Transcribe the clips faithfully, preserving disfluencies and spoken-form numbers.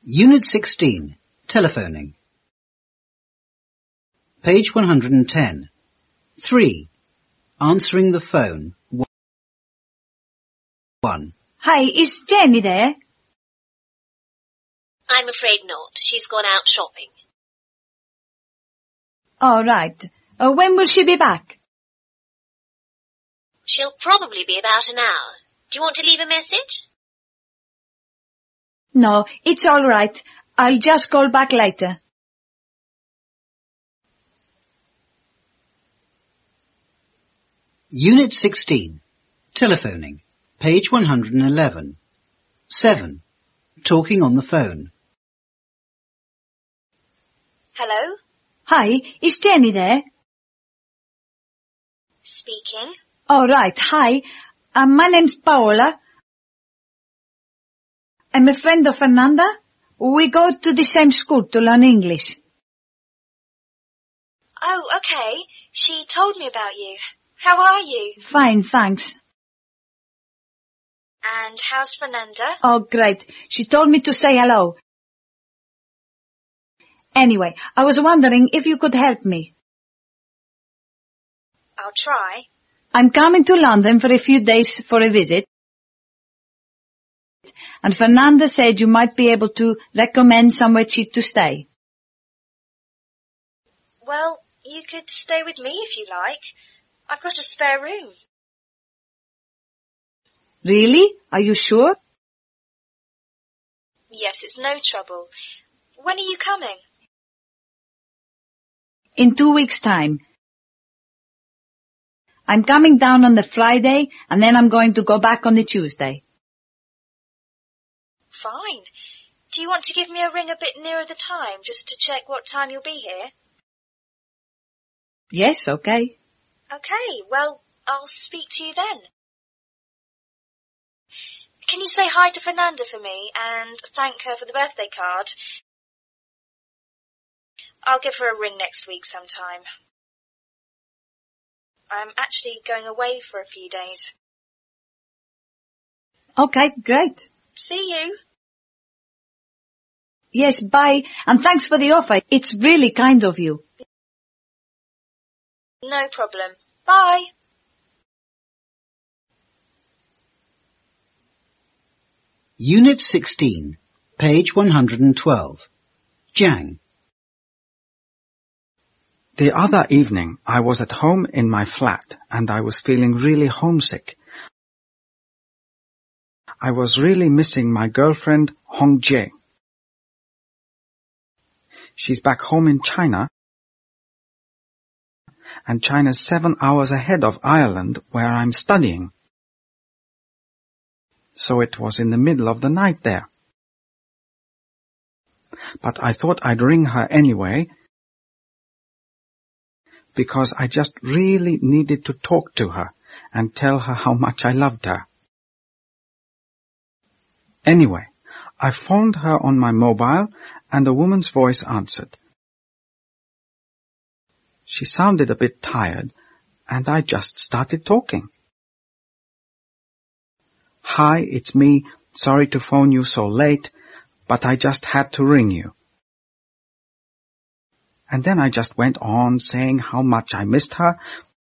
Unit sixteen. Telephoning. Page one hundred ten. three. Answering the phone. one. Hi, is Jenny there? I'm afraid not. She's gone out shopping. All right. Uh, when will she be back? She'll probably be about an hour. Do you want to leave a message? No, it's all right. I'll just call back later. Unit sixteen. Telephoning. Page one hundred eleven. seven. Talking on the phone. Hello? Hi, is Jenny there? Speaking. All right, hi. Uh, my name's Paola. I'm a friend of Fernanda. We go to the same school to learn English. Oh, okay. She told me about you. How are you? Fine, thanks. And how's Fernanda? Oh, great. She told me to say hello. Anyway, I was wondering if you could help me. I'll try. I'm coming to London for a few days for a visit. And Fernanda said you might be able to recommend somewhere cheap to stay. Well, you could stay with me if you like. I've got a spare room. Really? Are you sure? Yes, it's no trouble. When are you coming? In two weeks' time. I'm coming down on the Friday, and then I'm going to go back on the Tuesday. Fine. Do you want to give me a ring a bit nearer the time, just to check what time you'll be here? Yes, okay. Okay, well, I'll speak to you then. Can you say hi to Fernanda for me and thank her for the birthday card? I'll give her a ring next week sometime. I'm actually going away for a few days. Okay, great. See you. Yes, bye. And thanks for the offer. It's really kind of you. No problem. Bye. Unit sixteen. Page one hundred twelve. Jiang. The other evening, I was at home in my flat, and I was feeling really homesick. I was really missing my girlfriend, Hong Jie. She's back home in China, and China's seven hours ahead of Ireland, where I'm studying. So it was in the middle of the night there. But I thought I'd ring her anyway, because I just really needed to talk to her and tell her how much I loved her. Anyway, I phoned her on my mobile, and a woman's voice answered. She sounded a bit tired, and I just started talking. Hi, it's me. Sorry to phone you so late, but I just had to ring you. And then I just went on saying how much I missed her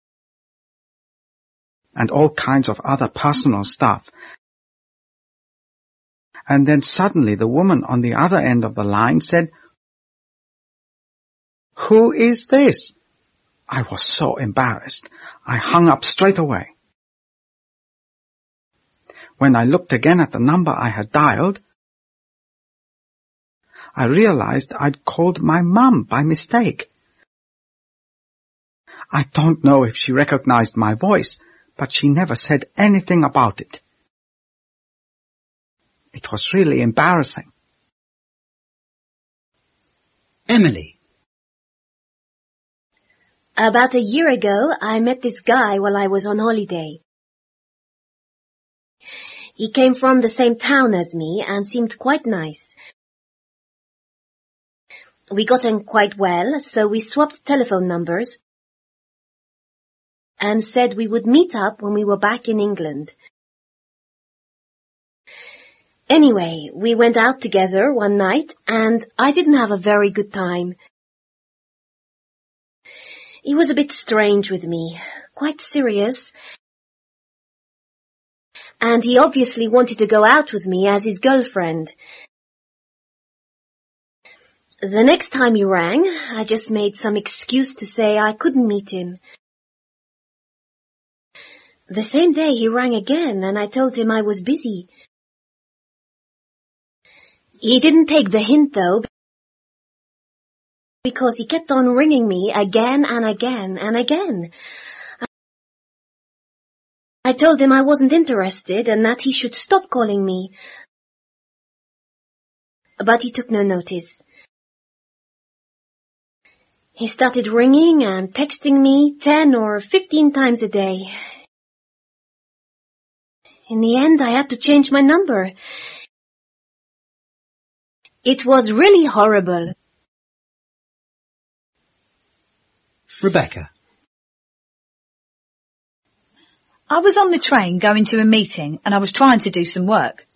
and all kinds of other personal stuff. And then suddenly the woman on the other end of the line said, "Who is this?" I was so embarrassed. I hung up straight away. When I looked again at the number I had dialed, I realized I'd called my mum by mistake. I don't know if she recognized my voice, but she never said anything about it. It was really embarrassing. Emily. About a year ago, I met this guy while I was on holiday. He came from the same town as me and seemed quite nice. We got on quite well, so we swapped telephone numbers and said we would meet up when we were back in England. Anyway, we went out together one night and I didn't have a very good time. He was a bit strange with me, quite serious, and he obviously wanted to go out with me as his girlfriend. The next time he rang, I just made some excuse to say I couldn't meet him. The same day he rang again and I told him I was busy. He didn't take the hint though, because he kept on ringing me again and again and again. I told him I wasn't interested and that he should stop calling me. But he took no notice. He started ringing and texting me ten or fifteen times a day. In the end, I had to change my number. It was really horrible. Rebecca. I was on the train going to a meeting and I was trying to do some work.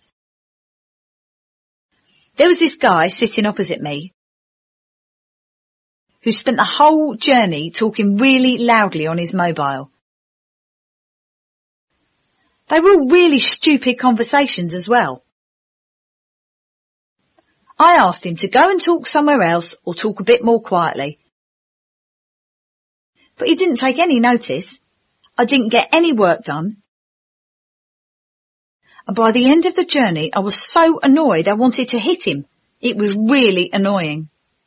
There was this guy sitting opposite me who spent the whole journey talking really loudly on his mobile. They were all really stupid conversations as well. I asked him to go and talk somewhere else or talk a bit more quietly. But he didn't take any notice. I didn't get any work done. And by the end of the journey, I was so annoyed I wanted to hit him. It was really annoying.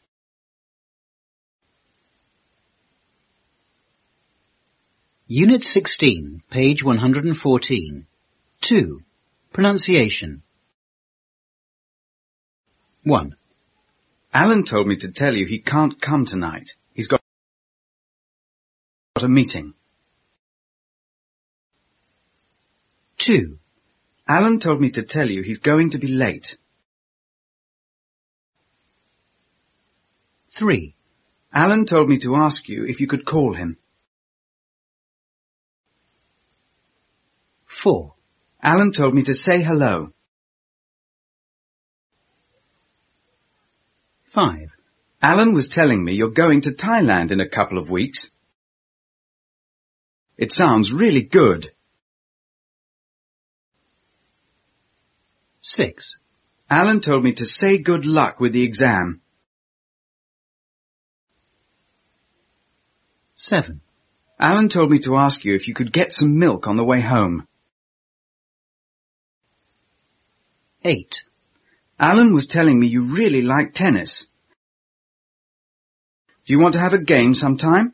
Unit sixteen, page one hundred fourteen. two. Pronunciation. one. Alan told me to tell you he can't come tonight. He's got a meeting. two. Alan told me to tell you he's going to be late. three. Alan told me to ask you if you could call him. four. Alan told me to say hello. five. Alan was telling me you're going to Thailand in a couple of weeks. It sounds really good. six. Alan told me to say good luck with the exam. seven. Alan told me to ask you if you could get some milk on the way home. eight. Alan was telling me you really like tennis. Do you want to have a game sometime?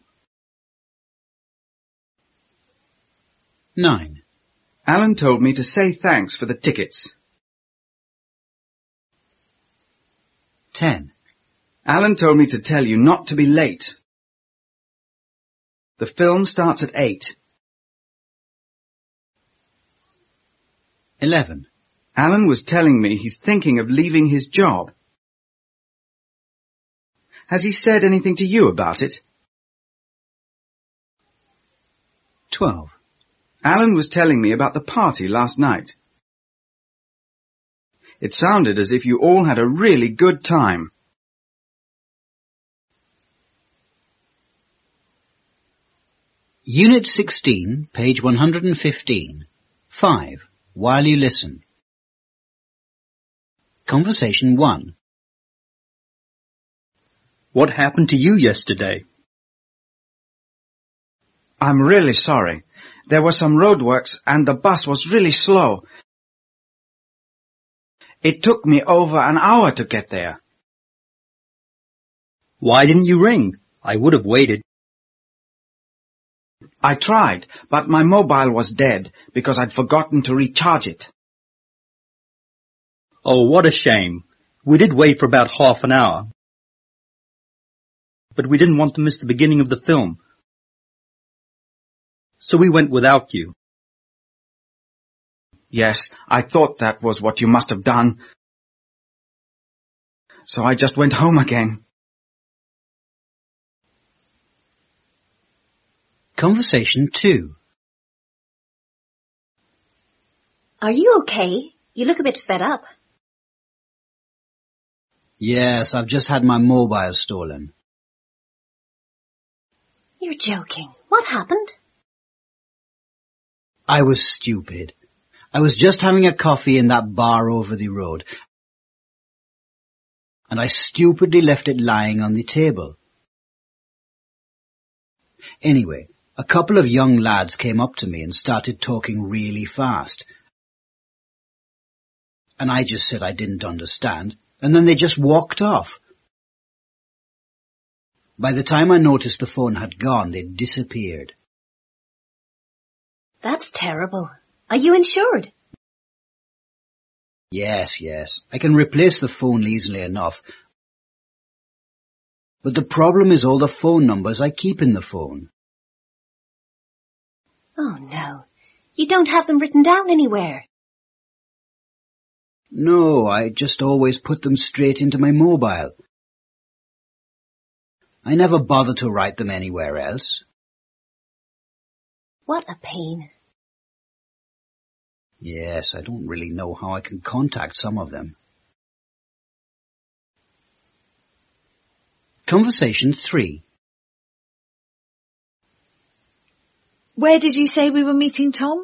nine. Alan told me to say thanks for the tickets. ten. Alan told me to tell you not to be late. The film starts at eight. eleven. Alan was telling me he's thinking of leaving his job. Has he said anything to you about it? twelve. Alan was telling me about the party last night. It sounded as if you all had a really good time. Unit sixteen, page one hundred fifteen. five. While you listen. Conversation one. What happened to you yesterday? I'm really sorry. There were some roadworks and the bus was really slow. It took me over an hour to get there. Why didn't you ring? I would have waited. I tried, but my mobile was dead because I'd forgotten to recharge it. Oh, what a shame. We did wait for about half an hour. But we didn't want to miss the beginning of the film. So we went without you. Yes, I thought that was what you must have done. So I just went home again. Conversation two. Are you okay? You look a bit fed up. Yes, I've just had my mobile stolen. You're joking. What happened? I was stupid. I was just having a coffee in that bar over the road, and I stupidly left it lying on the table. Anyway, a couple of young lads came up to me and started talking really fast. And I just said I didn't understand, and then they just walked off. By the time I noticed the phone had gone, they'd disappeared. That's terrible. Are you insured? Yes, yes. I can replace the phone easily enough. But the problem is all the phone numbers I keep in the phone. Oh, no. You don't have them written down anywhere. No, I just always put them straight into my mobile. I never bother to write them anywhere else. What a pain. Yes, I don't really know how I can contact some of them. Conversation three. Where did you say we were meeting Tom?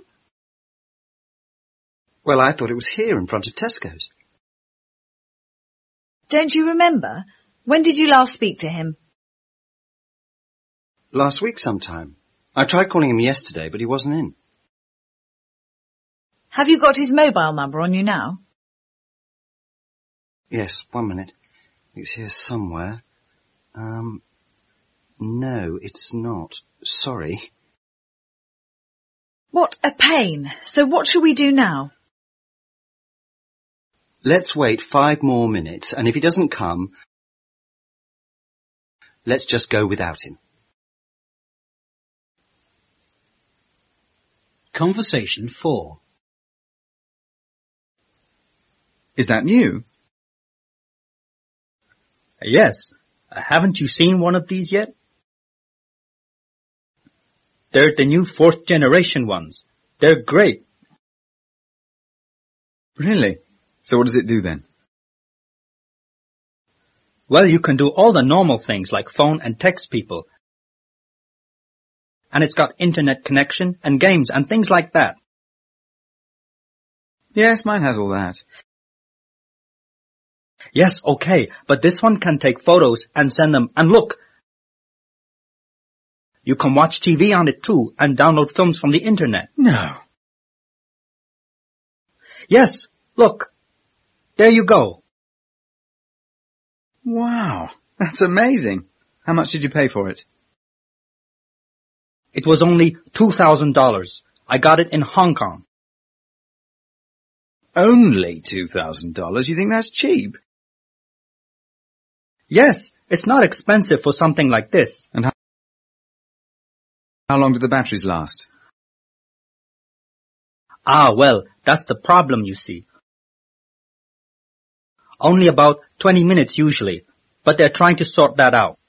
Well, I thought it was here in front of Tesco's. Don't you remember? When did you last speak to him? Last week sometime. I tried calling him yesterday, but he wasn't in. Have you got his mobile number on you now? Yes, one minute. It's here somewhere. Um, no, it's not. Sorry. What a pain. So what shall we do now? Let's wait five more minutes, and if he doesn't come, let's just go without him. Conversation four. Is that new? Yes. Haven't you seen one of these yet? They're the new fourth generation ones. They're great. Really? So what does it do then? Well, you can do all the normal things like phone and text people. And it's got internet connection and games and things like that. Yes, mine has all that. Yes, okay, but this one can take photos and send them. And look, you can watch T V on it too and download films from the internet. No. Yes, look, there you go. Wow, that's amazing. How much did you pay for it? It was only two thousand dollars. I got it in Hong Kong. Only two thousand dollars? You think that's cheap? Yes, it's not expensive for something like this. And how, how long do the batteries last? Ah, well, that's the problem, you see. Only about twenty minutes usually, but they're trying to sort that out.